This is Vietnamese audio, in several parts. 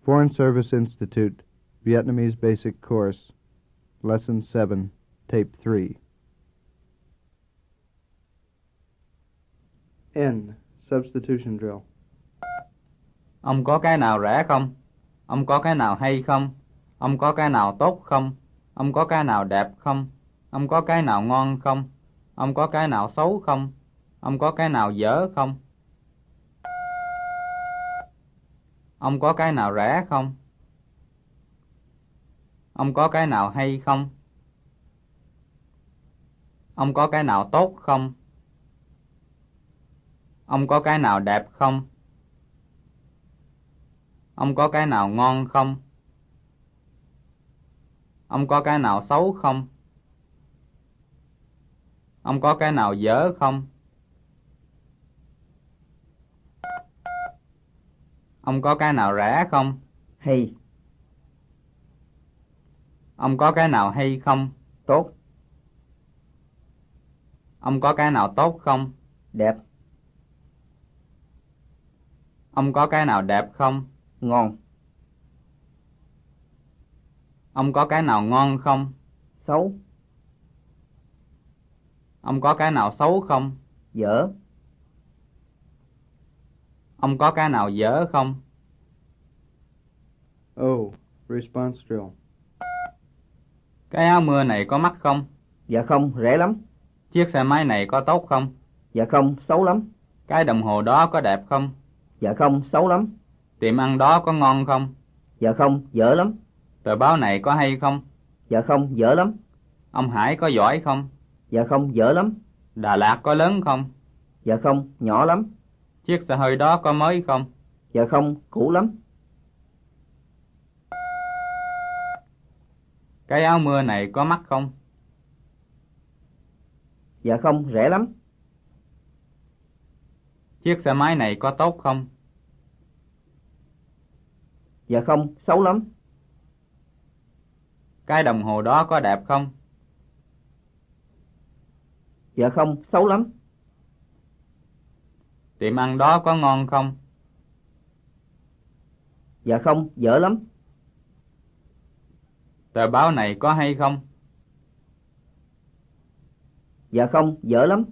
Foreign Service Institute, Vietnamese Basic Course, Lesson 7, Tape 3. N. Substitution Drill. Ông có cái nào rẻ không? Ông có cái nào hay không? Ông có cái nào tốt không? Ông có cái nào đẹp không? Ông có cái nào ngon không? Ông có cái nào xấu không? Ông có cái nào dở không? Ông có cái nào rẻ không? Ông có cái nào hay không? Ông có cái nào tốt không? Ông có cái nào đẹp không? Ông có cái nào ngon không? Ông có cái nào xấu không? Ông có cái nào dở không? Ông có cái nào rẻ không? Hay, Ông có cái nào hay không? tốt, Ông có cái nào tốt không? đẹp, Ông có cái nào đẹp không? ngon, Ông có cái nào ngon không? xấu, Ông có cái nào xấu không? dở, Ông có cái nào dở không? O. Response Drill. Cái áo mưa này có mắc không? dạ không, rẻ lắm, Chiếc xe máy này có tốt không? dạ không, xấu lắm, Cái đồng hồ đó có đẹp không? dạ không, xấu lắm, Tiệm ăn đó có ngon không? dạ không, dở lắm, Tờ báo này có hay không? dạ không, dở lắm, Ông Hải có giỏi không? dạ không, dở lắm, Đà Lạt có lớn không? dạ không, nhỏ lắm, Chiếc xe hơi đó có mới không? dạ không, cũ lắm, Cái áo mưa này có mắc không? dạ không, rẻ lắm, Chiếc xe máy này có tốt không? dạ không, xấu lắm, Cái đồng hồ đó có đẹp không? dạ không, xấu lắm, Tiệm ăn đó có ngon không? dạ không, dở lắm, Tờ báo này có hay không? dạ không, dở lắm,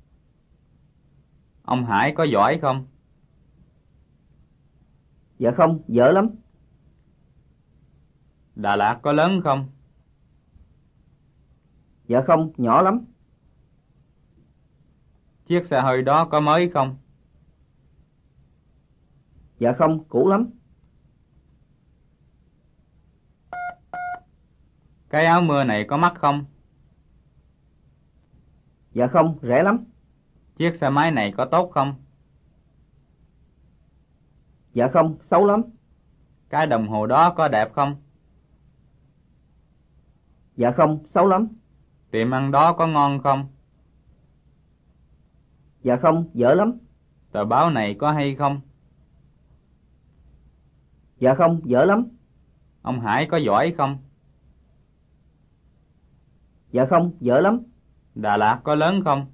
Ông Hải có giỏi không? dạ không, dở lắm, Đà Lạt có lớn không? dạ không, nhỏ lắm, Chiếc xe hơi đó có mới không? dạ không, cũ lắm, Cái áo mưa này có mắc không? dạ không, rẻ lắm, Chiếc xe máy này có tốt không? dạ không, xấu lắm, Cái đồng hồ đó có đẹp không? dạ không, xấu lắm, Tiệm ăn đó có ngon không? dạ không, dở lắm, Tờ báo này có hay không? dạ không, dở lắm, Ông Hải có giỏi không? dạ không, dở lắm, Đà Lạt có lớn không?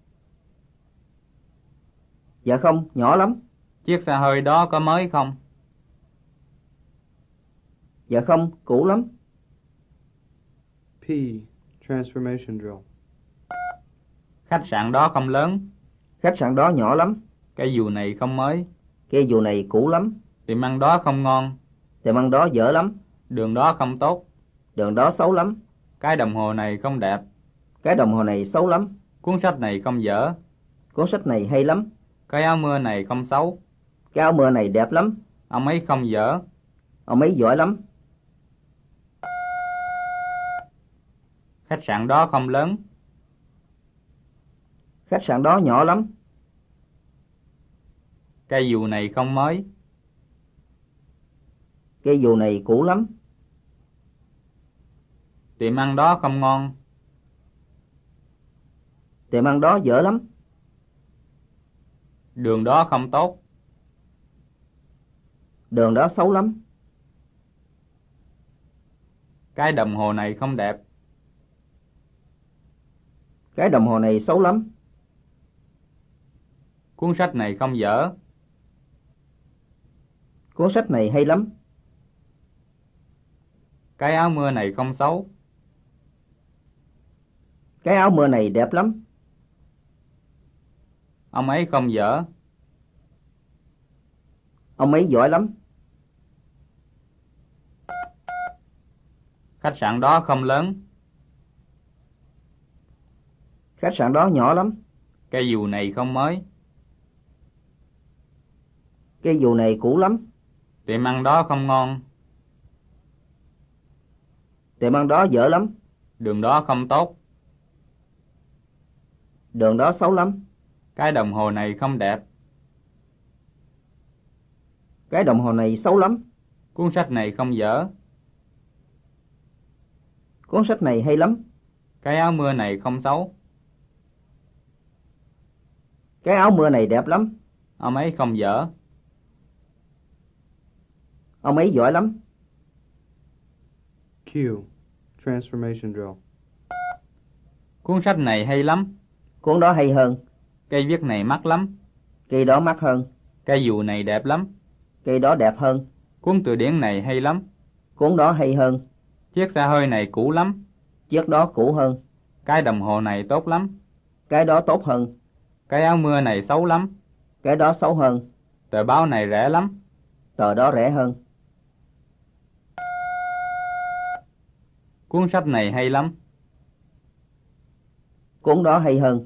dạ không, nhỏ lắm, Chiếc xe hơi đó có mới không? dạ không, cũ lắm, P. Transformation Drill. Khách sạn đó không lớn. khách sạn đó nhỏ lắm, Cái dù này không mới. cây dù này cũ lắm, Tiệm ăn đó không ngon. tiệm ăn đó dở lắm, Đường đó không tốt. đường đó xấu lắm, Cái đồng hồ này không đẹp. cái đồng hồ này xấu lắm, Cuốn sách này không dở. cuốn sách này hay lắm, Cái áo mưa này không xấu. cái áo mưa này đẹp lắm, Ông ấy không dở. ông ấy giỏi lắm, Khách sạn đó không lớn. khách sạn đó nhỏ lắm, Cái dù này không mới. cây dù này cũ lắm, Tiệm ăn đó không ngon. tiệm ăn đó dở lắm, Đường đó không tốt. đường đó xấu lắm, Cái đồng hồ này không đẹp. cái đồng hồ này xấu lắm, Cuốn sách này không dở. cuốn sách này hay lắm, Cái áo mưa này không xấu. Cái áo mưa này đẹp lắm. Ông ấy không dở. Ông ấy giỏi lắm. Khách sạn đó không lớn. Khách sạn đó nhỏ lắm. Cây dù này không mới. Cây dù này cũ lắm. Tiệm ăn đó không ngon. Tiệm ăn đó dở lắm. Đường đó không tốt. Đường đó xấu lắm. Cái đồng hồ này không đẹp. Cái đồng hồ này xấu lắm. Cuốn sách này không dở. Cuốn sách này hay lắm. Cái áo mưa này không xấu. Cái áo mưa này đẹp lắm. Ông ấy không dở. Ông ấy giỏi lắm. Q. Transformation drill. Cuốn sách này hay lắm. Cuốn đó hay hơn. Cây viết này mắc lắm. Cây đó mắc hơn. Cây dù này đẹp lắm. Cây đó đẹp hơn. Cuốn từ điển này hay lắm. Cuốn đó hay hơn. Chiếc xe hơi này cũ lắm. Chiếc đó cũ hơn. Cái đồng hồ này tốt lắm. Cái đó tốt hơn. Cái áo mưa này xấu lắm. Cái đó xấu hơn. Tờ báo này rẻ lắm. Tờ đó rẻ hơn. Cuốn sách này hay lắm. Cuốn đó hay hơn.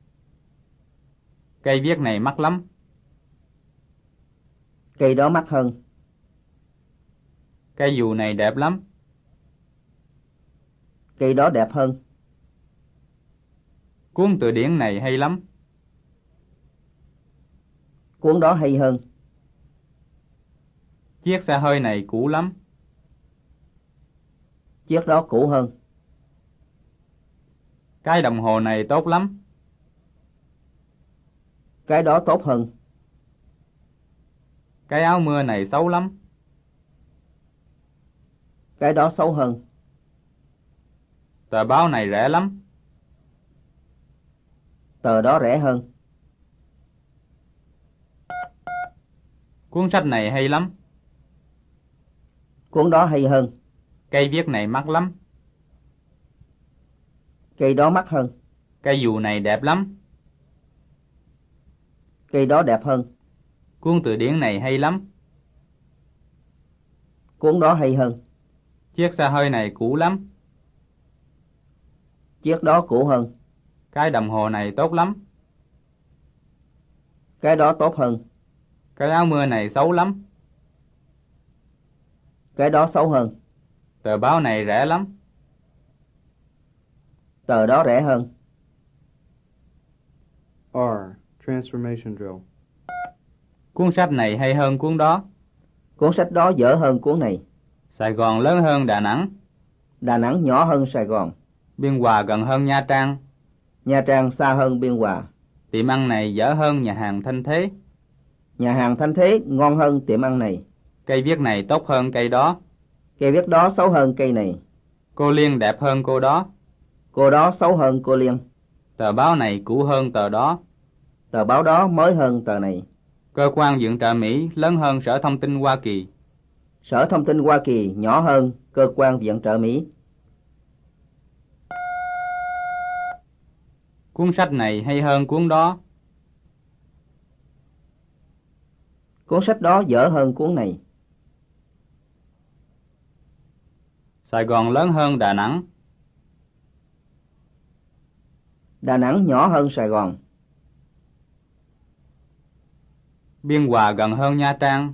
Cây viết này mắc lắm. Cây đó mắc hơn. Cây dù này đẹp lắm. Cây đó đẹp hơn. Cuốn từ điển này hay lắm. Cuốn đó hay hơn. Chiếc xe hơi này cũ lắm. Chiếc đó cũ hơn. Cái đồng hồ này tốt lắm. Cái đó tốt hơn. Cái áo mưa này xấu lắm. Cái đó xấu hơn. Tờ báo này rẻ lắm. Tờ đó rẻ hơn. Cuốn sách này hay lắm. Cuốn đó hay hơn. Cây viết này mắc lắm. Cây đó mắc hơn. Cây dù này đẹp lắm. Cây đó đẹp hơn. Cuốn từ điển này hay lắm. Cuốn đó hay hơn. Chiếc xe hơi này cũ lắm. Chiếc đó cũ hơn. Cái đồng hồ này tốt lắm. Cái đó tốt hơn. Cái áo mưa này xấu lắm. Cái đó xấu hơn. Tờ báo này rẻ lắm. Tờ đó rẻ hơn. R. Transformation drill. Cuốn sách này hay hơn cuốn đó. Cuốn sách đó dở hơn cuốn này. Sài Gòn lớn hơn Đà Nẵng. Đà Nẵng nhỏ hơn Sài Gòn. Biên Hòa gần hơn Nha Trang. Nha Trang xa hơn Biên Hòa. Tiệm ăn này dở hơn nhà hàng Thanh Thế. Nhà hàng Thanh Thế ngon hơn tiệm ăn này. Cây viết này tốt hơn cây đó. Cây viết đó xấu hơn cây này. Cô Liên đẹp hơn cô đó. Cô đó xấu hơn cô Liên. Tờ báo này cũ hơn tờ đó. Tờ báo đó mới hơn tờ này. Cơ quan viện trợ Mỹ lớn hơn Sở Thông tin Hoa Kỳ. Sở Thông tin Hoa Kỳ nhỏ hơn Cơ quan viện trợ Mỹ. Cuốn sách này hay hơn cuốn đó. Cuốn sách đó dở hơn cuốn này. Sài Gòn lớn hơn Đà Nẵng. Đà Nẵng nhỏ hơn Sài Gòn. Biên Hòa gần hơn Nha Trang.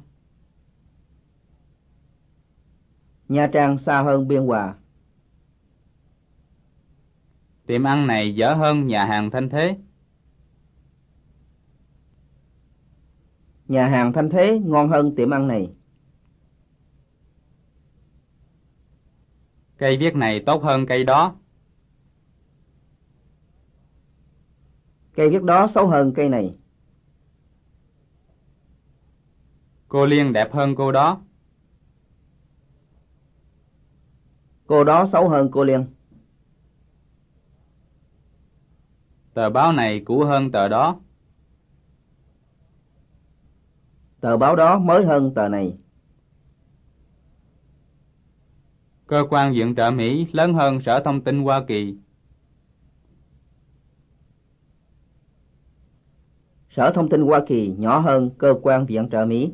Nha Trang xa hơn Biên Hòa. Tiệm ăn này dở hơn nhà hàng Thanh Thế. Nhà hàng Thanh Thế ngon hơn tiệm ăn này. Cây viết này tốt hơn cây đó. Cây viết đó xấu hơn cây này. Cô Liên đẹp hơn cô đó. Cô đó xấu hơn cô Liên. Tờ báo này cũ hơn tờ đó. Tờ báo đó mới hơn tờ này. Cơ quan viện trợ Mỹ lớn hơn Sở Thông tin Hoa Kỳ. Sở Thông tin Hoa Kỳ nhỏ hơn Cơ quan viện trợ Mỹ.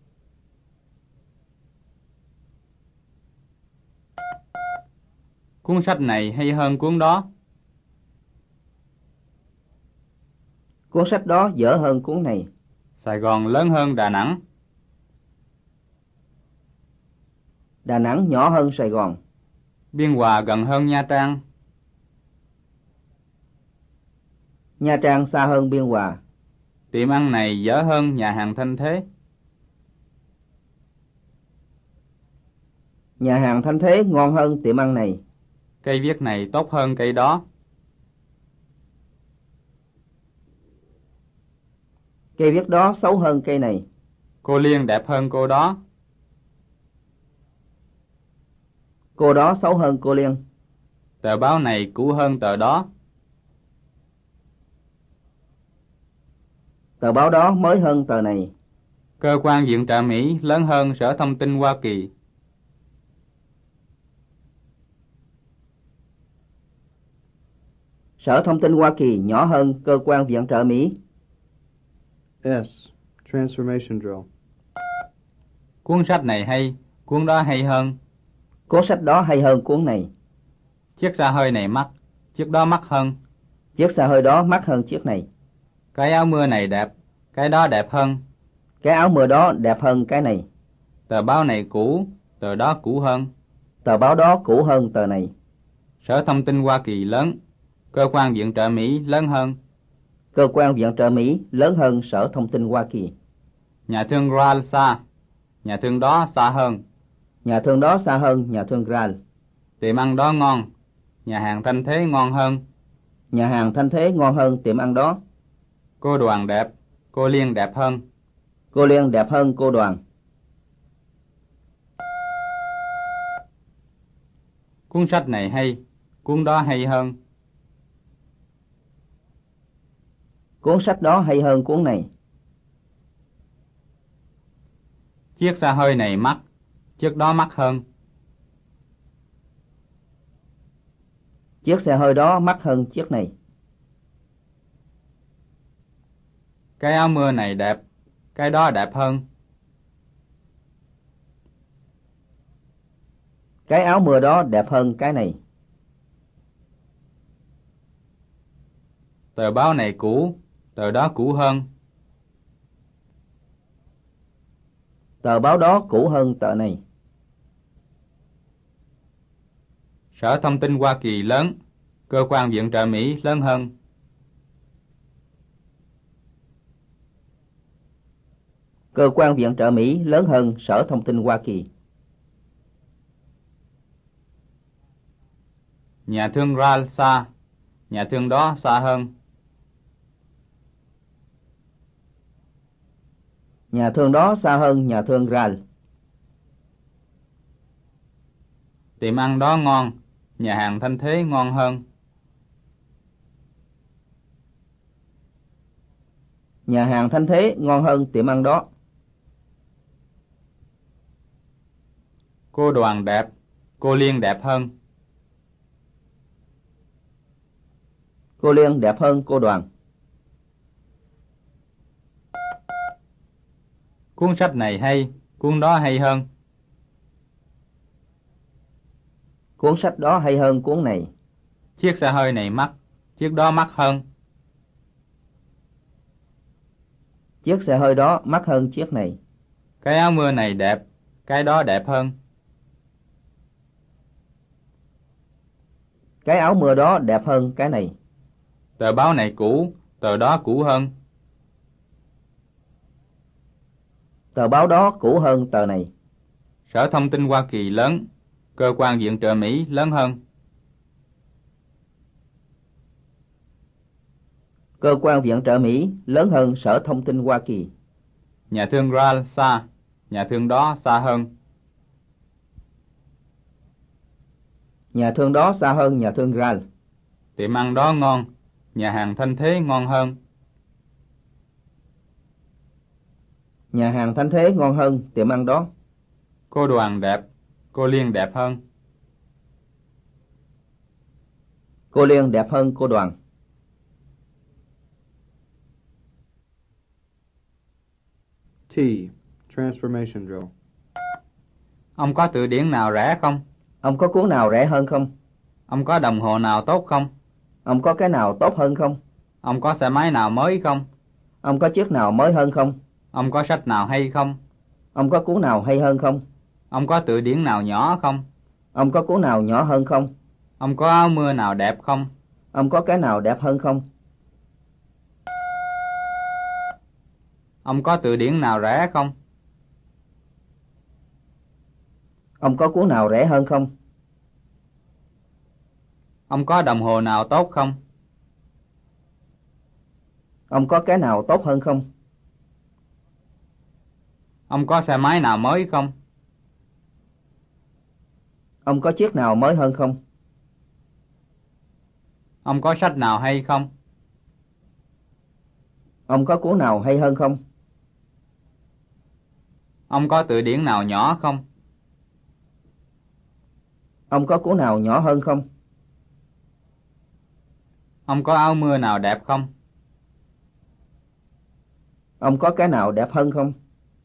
Cuốn sách này hay hơn cuốn đó. Cuốn sách đó dở hơn cuốn này. Sài Gòn lớn hơn Đà Nẵng. Đà Nẵng nhỏ hơn Sài Gòn. Biên Hòa gần hơn Nha Trang. Nha Trang xa hơn Biên Hòa. Tiệm ăn này dở hơn nhà hàng Thanh Thế. Nhà hàng Thanh Thế ngon hơn tiệm ăn này. Cây viết này tốt hơn cây đó. Cây viết đó xấu hơn cây này. Cô Liên đẹp hơn cô đó. Cô đó xấu hơn cô Liên. Tờ báo này cũ hơn tờ đó. Tờ báo đó mới hơn tờ này. Cơ quan viện trợ Mỹ lớn hơn Sở Thông tin Hoa Kỳ. Sở Thông tin Hoa Kỳ nhỏ hơn Cơ quan viện trợ Mỹ. S. Transformation drill. Cuốn sách này hay, cuốn đó hay hơn. Cuốn sách đó hay hơn cuốn này. Chiếc xe hơi này mắc, chiếc đó mắc hơn. Chiếc xe hơi đó mắc hơn chiếc này. Cái áo mưa này đẹp, cái đó đẹp hơn. Cái áo mưa đó đẹp hơn cái này. Tờ báo này cũ, tờ đó cũ hơn. Tờ báo đó cũ hơn tờ này. Sở Thông tin Hoa Kỳ lớn, cơ quan viện trợ Mỹ lớn hơn. Cơ quan viện trợ Mỹ lớn hơn Sở Thông tin Hoa Kỳ. Nhà thương Ral xa, nhà thương đó xa hơn. Nhà thương đó xa hơn nhà thương Gral. Tiệm ăn đó ngon, nhà hàng Thanh Thế ngon hơn. Nhà hàng Thanh Thế ngon hơn tiệm ăn đó. Cô Đoàn đẹp, cô Liên đẹp hơn. Cô Liên đẹp hơn cô Đoàn. Cuốn sách này hay, cuốn đó hay hơn. Cuốn sách đó hay hơn cuốn này. Chiếc xe hơi này mắc, chiếc đó mắc hơn. Chiếc xe hơi đó mắc hơn chiếc này. Cái áo mưa này đẹp, cái đó đẹp hơn. Cái áo mưa đó đẹp hơn cái này. Tờ báo này cũ, tờ đó cũ hơn. Tờ báo đó cũ hơn tờ này. Sở Thông tin Hoa Kỳ lớn, cơ quan viện trợ Mỹ lớn hơn. Cơ quan viện trợ Mỹ lớn hơn Sở Thông tin Hoa Kỳ. Nhà thương Ral xa, nhà thương đó xa hơn. Nhà thương đó xa hơn nhà thương Gral. Tiệm ăn đó ngon, nhà hàng Thanh Thế ngon hơn. Nhà hàng Thanh Thế ngon hơn tiệm ăn đó. Cô Đoàn đẹp, cô Liên đẹp hơn. Cô Liên đẹp hơn cô Đoàn. Cuốn sách này hay, cuốn đó hay hơn. Cuốn sách đó hay hơn cuốn này. Chiếc xe hơi này mắc, chiếc đó mắc hơn. Chiếc xe hơi đó mắc hơn chiếc này. Cái áo mưa này đẹp, cái đó đẹp hơn. Cái áo mưa đó đẹp hơn cái này. Tờ báo này cũ, tờ đó cũ hơn. Tờ báo đó cũ hơn tờ này. Sở Thông tin Hoa Kỳ lớn, cơ quan viện trợ Mỹ lớn hơn. Cơ quan viện trợ Mỹ lớn hơn Sở Thông tin Hoa Kỳ. Nhà thương Ral xa, nhà thương đó xa hơn. Nhà thương đó xa hơn nhà thương Gral. Tiệm ăn đó ngon, nhà hàng Thanh Thế ngon hơn. Nhà hàng Thanh Thế ngon hơn tiệm ăn đó. Cô Đoàn đẹp, cô Liên đẹp hơn. Cô Liên đẹp hơn cô Đoàn. T. Transformation drill. Ông có từ điển nào rẻ không? Ông có cuốn nào rẻ hơn không? Ông có đồng hồ nào tốt không? Ông có cái nào tốt hơn không? Ông có xe máy nào mới không? Ông có chiếc nào mới hơn không? Ông có sách nào hay không? Ông có cuốn nào hay hơn không? Ông có từ điển nào nhỏ không? Ông có cuốn nào nhỏ hơn không? Ông có áo mưa nào đẹp không? Ông có cái nào đẹp hơn không? Ông có từ điển nào rẻ không? Ông có cuốn nào rẻ hơn không? Ông có đồng hồ nào tốt không? Ông có cái nào tốt hơn không? Ông có xe máy nào mới không? Ông có chiếc nào mới hơn không? Ông có sách nào hay không? Ông có cuốn nào hay hơn không? Ông có từ điển nào nhỏ không? Ông có cuốn nào nhỏ hơn không? Ông có áo mưa nào đẹp không? Ông có cái nào đẹp hơn không?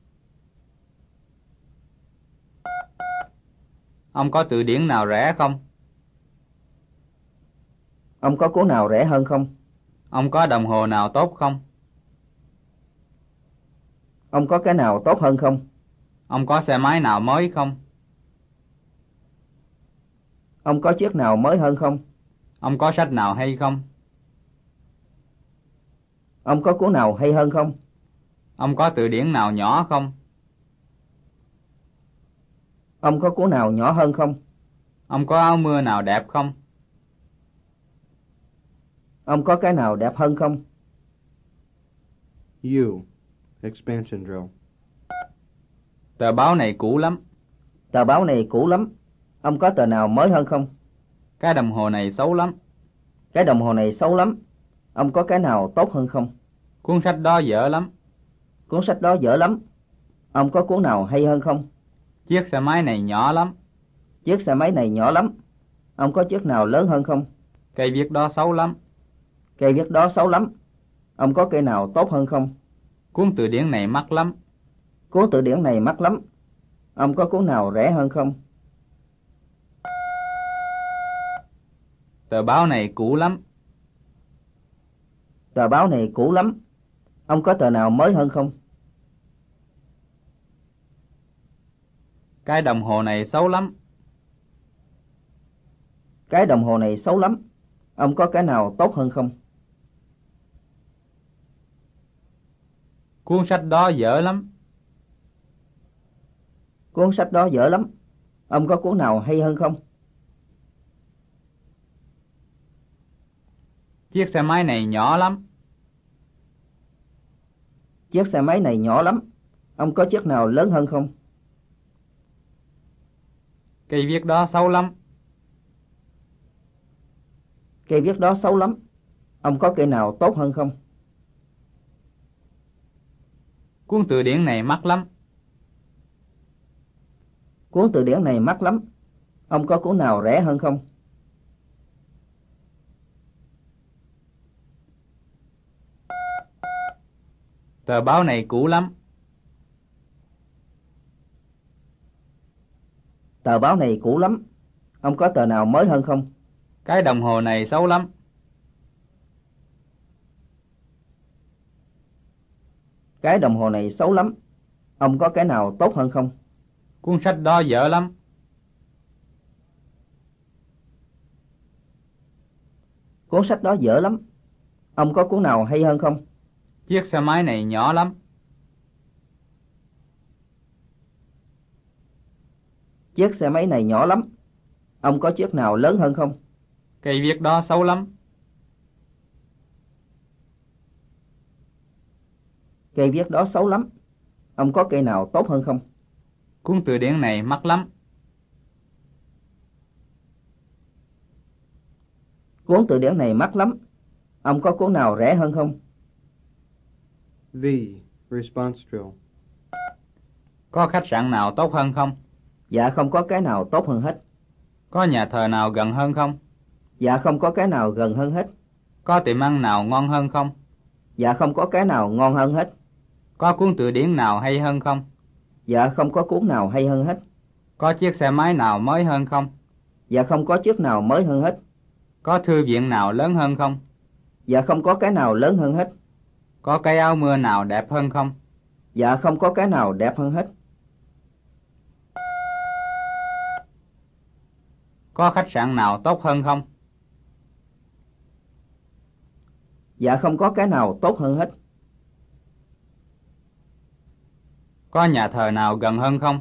Ông có từ điển nào rẻ không? Ông có cuốn nào rẻ hơn không? Ông có đồng hồ nào tốt không? Ông có cái nào tốt hơn không? Ông có xe máy nào mới không? Ông có chiếc nào mới hơn không? Ông có sách nào hay không? Ông có cuốn nào hay hơn không? Ông có từ điển nào nhỏ không? Ông có cuốn nào nhỏ hơn không? Ông có áo mưa nào đẹp không? Ông có cái nào đẹp hơn không? U. Expansion drill. Tờ báo này cũ lắm. Tờ báo này cũ lắm. Ông có tờ nào mới hơn không? Cái đồng hồ này xấu lắm. Cái đồng hồ này xấu lắm. Ông có cái nào tốt hơn không? Cuốn sách đó dở lắm. Cuốn sách đó dở lắm. Ông có cuốn nào hay hơn không? Chiếc xe máy này nhỏ lắm. Chiếc xe máy này nhỏ lắm. Ông có chiếc nào lớn hơn không? Cây viết đó xấu lắm. Cây viết đó xấu lắm. Ông có cây nào tốt hơn không? Cuốn từ điển này mắc lắm. Cuốn từ điển này mắc lắm. Ông có cuốn nào rẻ hơn không? Tờ báo này cũ lắm. Tờ báo này cũ lắm. Ông có tờ nào mới hơn không? Cái đồng hồ này xấu lắm. Cái đồng hồ này xấu lắm. Ông có cái nào tốt hơn không? Cuốn sách đó dở lắm. Cuốn sách đó dở lắm. Ông có cuốn nào hay hơn không? Chiếc xe máy này nhỏ lắm. Chiếc xe máy này nhỏ lắm. Ông có chiếc nào lớn hơn không? Cây viết đó xấu lắm. Cây viết đó xấu lắm. Ông có cây nào tốt hơn không? Cuốn từ điển này mắc lắm. Cuốn từ điển này mắc lắm. Ông có cuốn nào rẻ hơn không? Tờ báo này cũ lắm. Tờ báo này cũ lắm. Ông có tờ nào mới hơn không? Cái đồng hồ này xấu lắm. Cái đồng hồ này xấu lắm. Ông có cái nào tốt hơn không? Cuốn sách đó dở lắm. Cuốn sách đó dở lắm. Ông có cuốn nào hay hơn không? Chiếc xe máy này nhỏ lắm. Chiếc xe máy này nhỏ lắm. Ông có chiếc nào lớn hơn không? Cây viết đó xấu lắm. Cây viết đó xấu lắm. Ông có cây nào tốt hơn không? Cuốn từ điển này mắc lắm. Cuốn từ điển này mắc lắm. Ông có cuốn nào rẻ hơn không? V. Response drill. Có khách sạn nào tốt hơn không? Dạ không có cái nào tốt hơn hết. Có nhà thờ nào gần hơn không? Dạ không có cái nào gần hơn hết. Có tiệm ăn nào ngon hơn không? Dạ không có cái nào ngon hơn hết. Có cuốn từ điển nào hay hơn không? Dạ không có cuốn nào hay hơn hết. Có chiếc xe máy nào mới hơn không? Dạ không có chiếc nào mới hơn hết. Có thư viện nào lớn hơn không? Dạ không có cái nào lớn hơn hết. Có cái áo mưa nào đẹp hơn không? Dạ không có cái nào đẹp hơn hết. Có khách sạn nào tốt hơn không? Dạ không có cái nào tốt hơn hết. Có nhà thờ nào gần hơn không?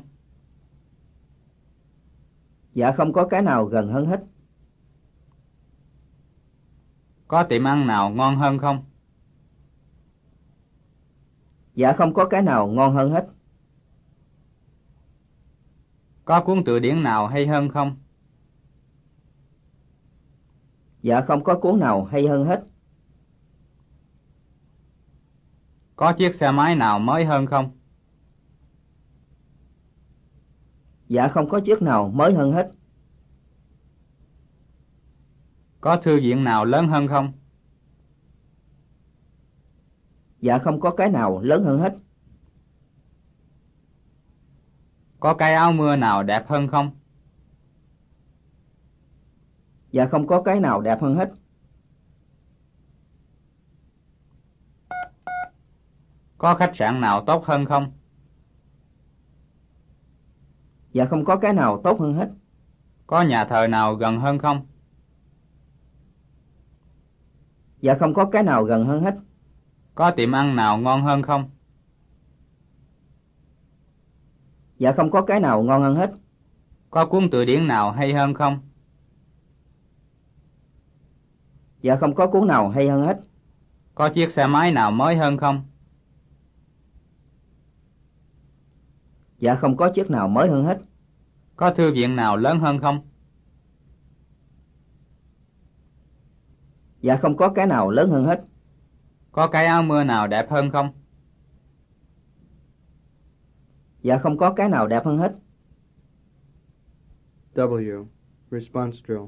Dạ không có cái nào gần hơn hết. Có tiệm ăn nào ngon hơn không? Dạ không có cái nào ngon hơn hết. Có cuốn từ điển nào hay hơn không? Dạ không có cuốn nào hay hơn hết. Có chiếc xe máy nào mới hơn không? Dạ không có chiếc nào mới hơn hết. Có thư viện nào lớn hơn không? Dạ không có cái nào lớn hơn hết. Có cái áo mưa nào đẹp hơn không? Dạ không có cái nào đẹp hơn hết. Có khách sạn nào tốt hơn không? Dạ không có cái nào tốt hơn hết. Có nhà thờ nào gần hơn không? Dạ không có cái nào gần hơn hết. Có tiệm ăn nào ngon hơn không? Dạ không có cái nào ngon hơn hết. Có cuốn từ điển nào hay hơn không? Dạ không có cuốn nào hay hơn hết. Có chiếc xe máy nào mới hơn không? Dạ không có chiếc nào mới hơn hết. Có thư viện nào lớn hơn không? Dạ không có cái nào lớn hơn hết. Có cái áo mưa nào đẹp hơn không? Dạ không có cái nào đẹp hơn hết. W. Response drill.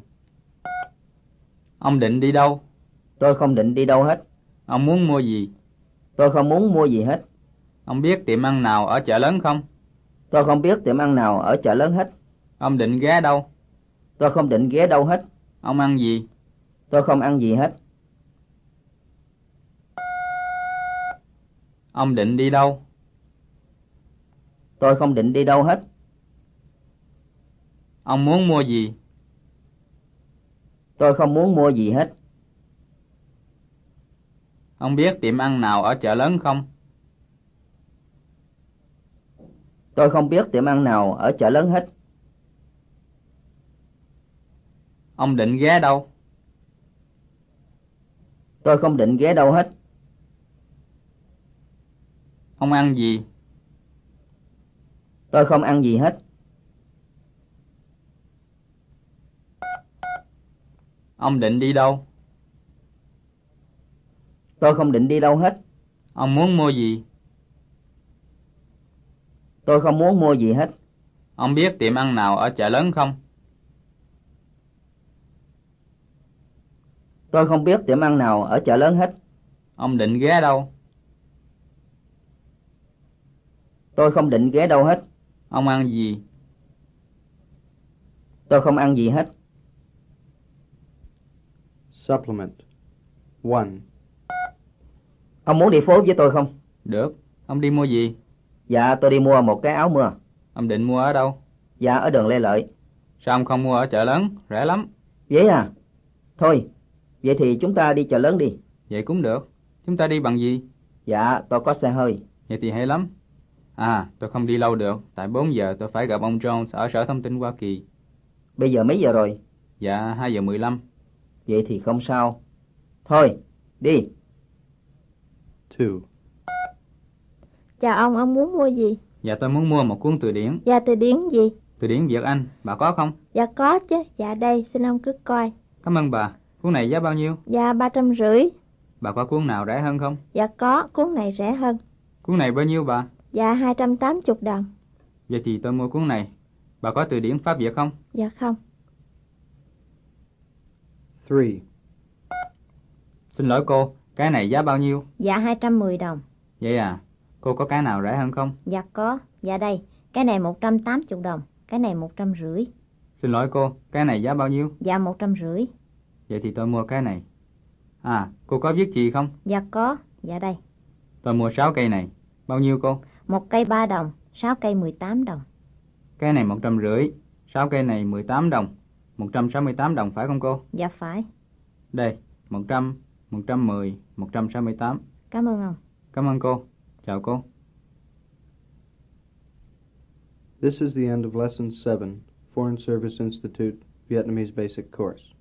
Ông định đi đâu? Tôi không định đi đâu hết. Ông muốn mua gì? Tôi không muốn mua gì hết. Ông biết tiệm ăn nào ở chợ lớn không? Tôi không biết tiệm ăn nào ở chợ lớn hết. Ông định ghé đâu? Tôi không định ghé đâu hết. Ông ăn gì? Tôi không ăn gì hết. Ông định đi đâu? Tôi không định đi đâu hết. Ông muốn mua gì? Tôi không muốn mua gì hết. Ông biết tiệm ăn nào ở chợ lớn không? Tôi không biết tiệm ăn nào ở chợ lớn hết. Ông định ghé đâu? Tôi không định ghé đâu hết. Ông ăn gì? Tôi không ăn gì hết. Ông định đi đâu? Tôi không định đi đâu hết. Ông muốn mua gì? Tôi không muốn mua gì hết. Ông biết tiệm ăn nào ở chợ lớn không? Tôi không biết tiệm ăn nào ở chợ lớn hết. Ông định ghé đâu? Tôi không định ghé đâu hết. Ông ăn gì? Tôi không ăn gì hết. Supplement. 1. Ông muốn đi phố với tôi không? Được. Ông đi mua gì? Dạ tôi đi mua một cái áo mưa. Ông định mua ở đâu? Dạ ở đường Lê Lợi. Sao ông không mua ở chợ lớn? Rẻ lắm. Vậy à? Thôi, vậy thì chúng ta đi chợ lớn đi. Vậy cũng được. Chúng ta đi bằng gì? Dạ tôi có xe hơi. Vậy thì hay lắm. À, tôi không đi lâu được. Tại 4 giờ tôi phải gặp ông Jones ở Sở Thông tin Hoa Kỳ. Bây giờ mấy giờ rồi? Dạ, 2 giờ 15. Vậy thì không sao. Thôi, đi. 2. Chào ông muốn mua gì? Dạ, tôi muốn mua một cuốn từ điển. Dạ từ điển gì? Từ điển Việt Anh. Bà có không? Dạ có chứ, dạ đây, xin ông cứ coi. Cảm ơn bà. Cuốn này giá bao nhiêu? Dạ 350. Bà có cuốn nào rẻ hơn không? Dạ có, cuốn này rẻ hơn. Cuốn này bao nhiêu bà? Dạ 280 đồng. Vậy thì tôi mua cuốn này. Bà có từ điển Pháp Việt không? Dạ không. 3. Xin lỗi cô, cái này giá bao nhiêu? Dạ 210 đồng. Vậy à, cô có cái nào rẻ hơn không? Dạ có. Dạ đây, cái này 180 đồng. Cái này 150. Xin lỗi cô, cái này giá bao nhiêu? Dạ 150. Vậy thì tôi mua cái này. À, cô có viết chì không? Dạ có. Dạ đây. Tôi mua 6 cây này. Bao nhiêu cô? Một cây 3 đồng, 6 cây 18 đồng. Cái này 150, 6 cây này 18 đồng. 168 đồng phải không cô? Dạ phải. Đây, 100, 110, 168. Cảm ơn ông. Cảm ơn cô. Chào cô. This is the end of Lesson 7, Foreign Service Institute, Vietnamese Basic Course.